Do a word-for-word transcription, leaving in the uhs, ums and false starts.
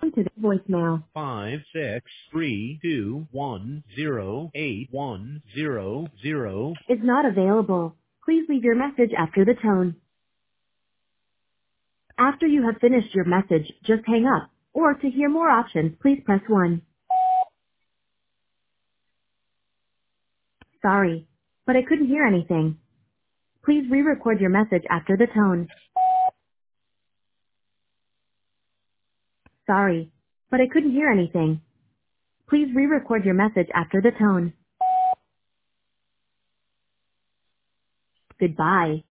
Welcome to the voicemail. five six three two one zero eight one zero zero. Is not available. Please leave your message after the tone. After you have finished your message, just hang up. Or to hear more options, please press one. Sorry, but I couldn't hear anything. Please re-record your message after the tone. Sorry, but I couldn't hear anything. Please re-record your message after the tone. Goodbye.